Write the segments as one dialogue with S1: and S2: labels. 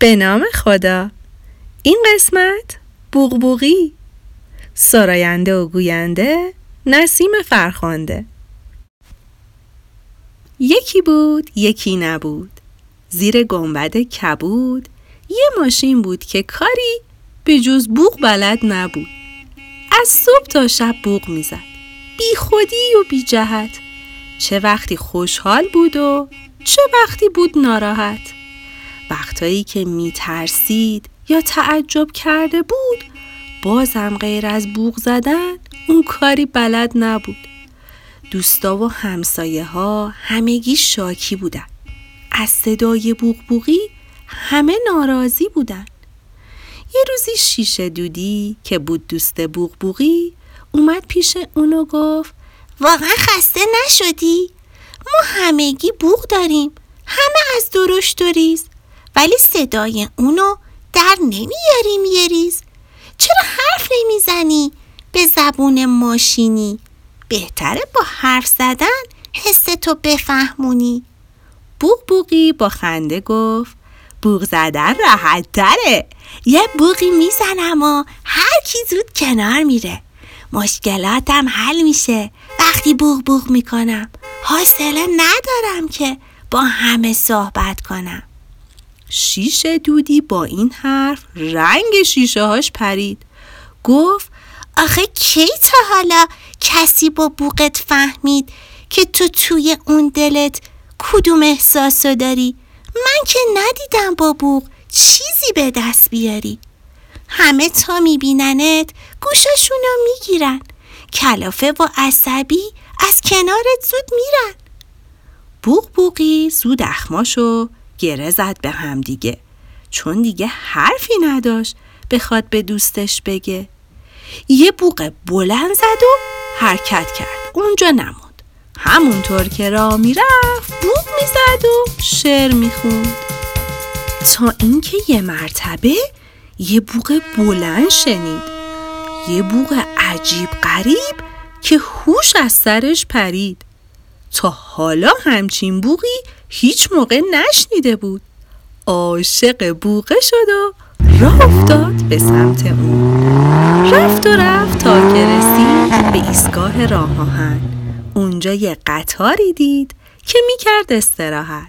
S1: به نام خدا. این قسمت بوغبوغی، سراینده و گوینده نسیم فرخنده. یکی بود یکی نبود، زیر گنبد کبود یه ماشین بود که کاری به جز بوغ بلد نبود. از صبح تا شب بوغ میزد، بی خودی و بی جهت. چه وقتی خوشحال بود و چه وقتی بود ناراحت. وقتایی که میترسید یا تعجب کرده بود، بازم غیر از بوغ زدن اون کاری بلد نبود. دوستا و همسایه ها همگی شاکی بودن. از صدای بوغبوغی همه ناراضی بودن. یه روزی شیشه دودی که بود دوست بوغبوغی اومد پیش اونو گفت:
S2: واقعا خسته نشدی؟ ما همگی بوغ داریم، همه از درشت و ریز، ولی صدای اونو در نمیاریم یه ریز. چرا حرف نمیزنی به زبون ماشینی؟ بهتره با حرف زدن حس تو بفهمونی.
S1: بوغبوغی با خنده گفت: بوغ زدن راحت تره.
S2: یه بوغی میزنم و هر کی زود کنار میره. مشکلاتم حل میشه وقتی بوغ بوغ میکنم. حوصله ندارم که با همه صحبت کنم.
S1: شیشه دودی با این حرف رنگ شیشه هاش پرید. گفت:
S2: آخه کی تا حالا کسی با بوغت فهمید که تو توی اون دلت کدوم احساسو داری؟ من که ندیدم با بوغ چیزی به دست بیاری. همه تا میبیننت گوشاشونو میگیرن، کلافه و عصبی از کنارت زود میرن.
S1: بوغبوغی زود اخماشو گره زد به هم دیگه، چون دیگه حرفی نداشت بخواد به دوستش بگه. یه بوق بلند زد و حرکت کرد، اونجا نموند. همونطور که راه میرفت بوق میزد و شعر میخوند، تا اینکه یه مرتبه یه بوق بلند شنید. یه بوق عجیب غریب که هوش از سرش پرید. تا حالا همچین بوقی هیچ موقع نشنیده بود. عاشق بوقه شد و راه افتاد به سمت اون. رفت و رفت تا که رسید به ایستگاه راه آهن. اونجا یه قطاری دید که میکرد استراحت.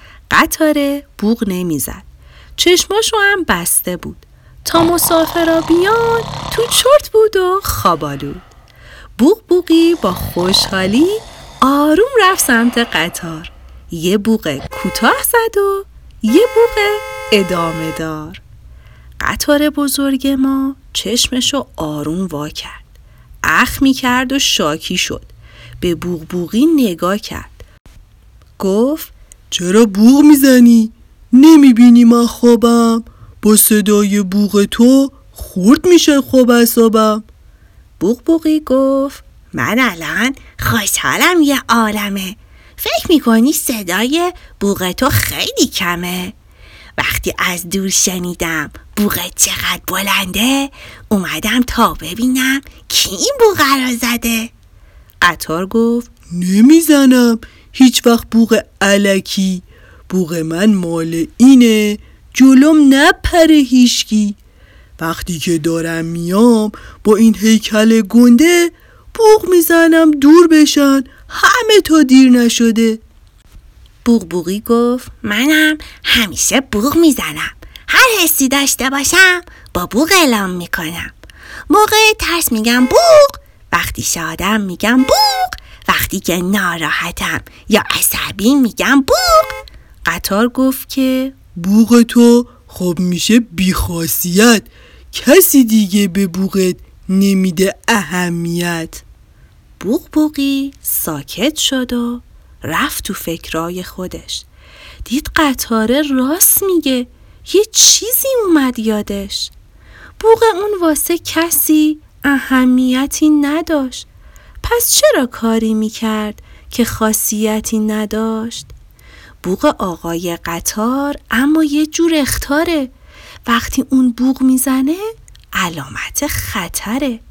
S1: قطاره بوق نمیزد، چشماشو هم بسته بود. تا مسافرا بیان تو چرت بود و خوابالود. بوغبوغی با خوشحالی آروم رفت سمت قطار. یه بوق کوتاه زد و یه بوق ادامه دار. قطار بزرگ ما چشمشو آروم وا کرد، اخ می کرد و شاکی شد. به بوغبوغی نگاه کرد. گفت:
S3: چرا بوغ میزنی؟ نمیبینی من خوابم؟ با صدای بوغ تو خورد میشه خواب اعصابم.
S1: بوغبوغی گفت:
S2: من الان خوشحالم یه عالمه. فکر میکنی صدای بوغ تو خیلی کمه؟ وقتی از دور شنیدم بوغ چقدر بلنده، اومدم تا ببینم کی این بوغ را زده.
S1: قطار گفت:
S3: نمیزنم هیچ وقت بوغ الکی. بوغ من مال اینه جلوم نپره هیشکی. وقتی که دارم میام با این هیکل گنده، بوغ میزنم دور بشن همه تا دیر نشده.
S1: بوغبوغی گفت:
S2: منم همیشه بوغ میزنم. هر حسی داشته باشم با بوغ اعلام میکنم. موقع ترس میگم بوغ، وقتی شادم میگم بوغ، وقتی که ناراحتم یا عصبی میگم بوغ.
S1: قطار گفت که
S3: بوغ تو خب میشه بیخاصیت، کسی دیگه به بوغت نمیده اهمیت.
S1: بوغبوغی ساکت شد و رفت تو فکرای خودش. دید قطاره راست میگه، یه چیزی اومد یادش. بوغ اون واسه کسی اهمیتی نداشت. پس چرا کاری میکرد که خاصیتی نداشت؟ بوغ آقای قطار اما یه جور اخطاره. وقتی اون بوغ میزنه علامت خطره.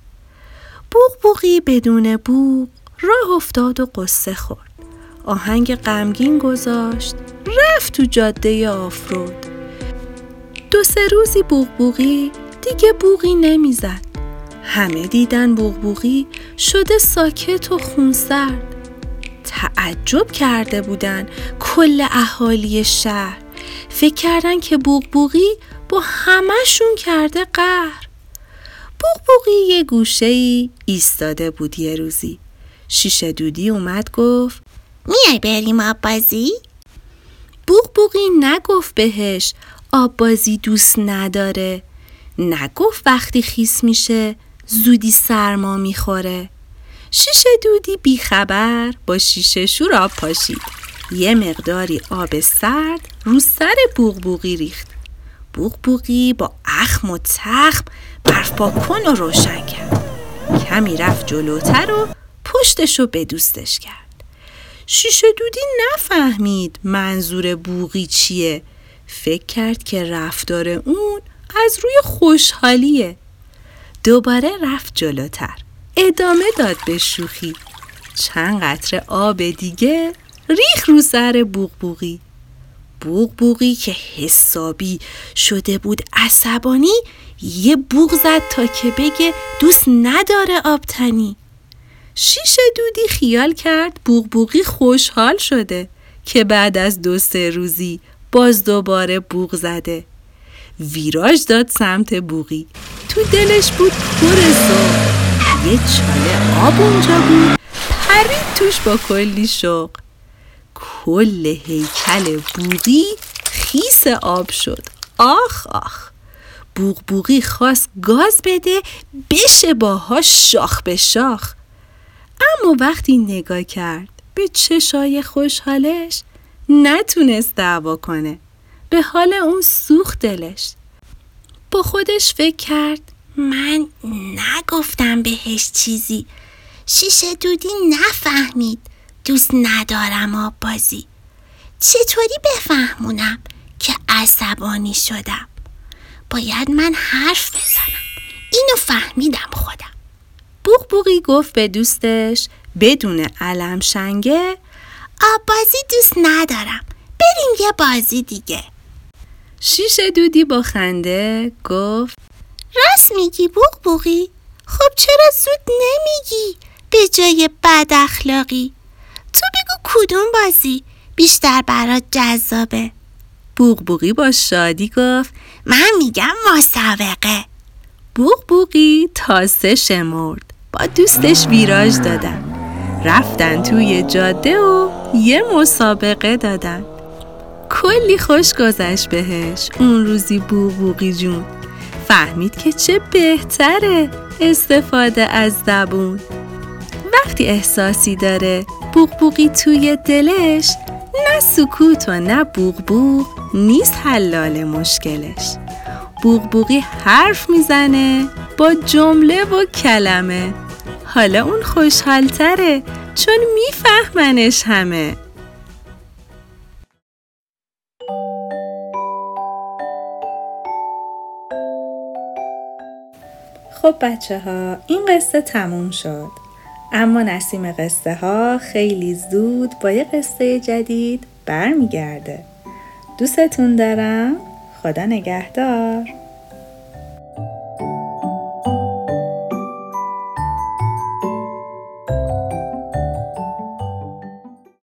S1: بوغبوغی بدون بوغ راه افتاد و قصه خورد. آهنگ غمگین گذاشت، رفت تو جاده آفرود. 2-3 روزی بوغبوغی دیگه بوغی نمیزد. همه دیدن بوغبوغی شده ساکت و خونسرد. تعجب کرده بودن کل اهالی شهر. فکر کردن که بوغبوغی با همه‌شون کرده قهر. بوغبوغی یه گوشه‌ای ایستاده بود. یه روزی شیشه دودی اومد گفت
S2: میای بریم آب بازی؟
S1: بوغبوغی نگفت بهش آب بازی دوست نداره. نگفت وقتی خیس میشه زودی سرما میخوره. شیشه دودی بیخبر با شیشه شور آب پاشید. یه مقداری آب سرد رو سر بوغبوغی ریخت. بوغبوغی با اخم و تخم برف پاکن و روشن کرد. کمی رفت جلوتر و پشتشو به دوستش کرد. شیشه دودی نفهمید منظور بوغی چیه. فکر کرد که رفتار اون از روی خوشحالیه. دوباره رفت جلوتر. ادامه داد به شوخی. چند قطره آب دیگه ریخ رو سر بوغبوغی. بوغبوغی که حسابی شده بود عصبانی یه بوغ زد تا که بگه دوست نداره آبتنی. شیشه دودی خیال کرد بوغبوغی خوشحال شده که بعد از 2-3 روزی باز دوباره بوغ زده. ویراژ داد سمت بوغی. تو دلش بود پر ذوق. یه چاله آب اونجا بود. پرید توش با کلی شوق. کل هیکل بوغی خیس آب شد. آخ آخ. بوغبوغی خواست گاز بده بشه باهاش شاخ به شاخ. اما وقتی نگاه کرد به چشای خوشحالش نتونست دعوا کنه. به حال اون سوخت دلش. با خودش فکر کرد
S2: من نگفتم بهش چیزی. شیشه دودی نفهمید دوست ندارم آب بازی. چطوری بفهمونم که عصبانی شدم؟ باید من حرف بزنم. اینو فهمیدم خودم.
S1: بوغبوغی گفت به دوستش بدون علم شنگه
S2: آب بازی دوست ندارم. بریم یه بازی دیگه.
S1: شیشه دودی با خنده گفت
S2: راست میگی بوغبوغی؟ خب چرا زود نمیگی به جای بد اخلاقی؟ تو بگو کدوم بازی بیشتر برات جذابه؟
S1: بوغبوغی با شادی گفت
S2: من میگم مسابقه.
S1: بوغبوغی تا 3 شمرد. با دوستش ویراژ دادن. رفتن توی جاده و یه مسابقه دادن. کلی خوش گذشت بهش اون روزی بوغبوغی جون. فهمید که چه بهتره استفاده از زبون. وقتی احساسی داره بوغبوغی توی دلش، نه سکوت و نه بوغبوغ نیست حلال مشکلش. بوغبوغی حرف میزنه با جمله و کلمه. حالا اون خوشحالتره چون میفهمنش همه. خب بچه ها، این قصه تموم شد. اما نسیم قصه ها خیلی زود با یه قصه جدید برمیگرده. دوستتون دارم. خدا نگهدار.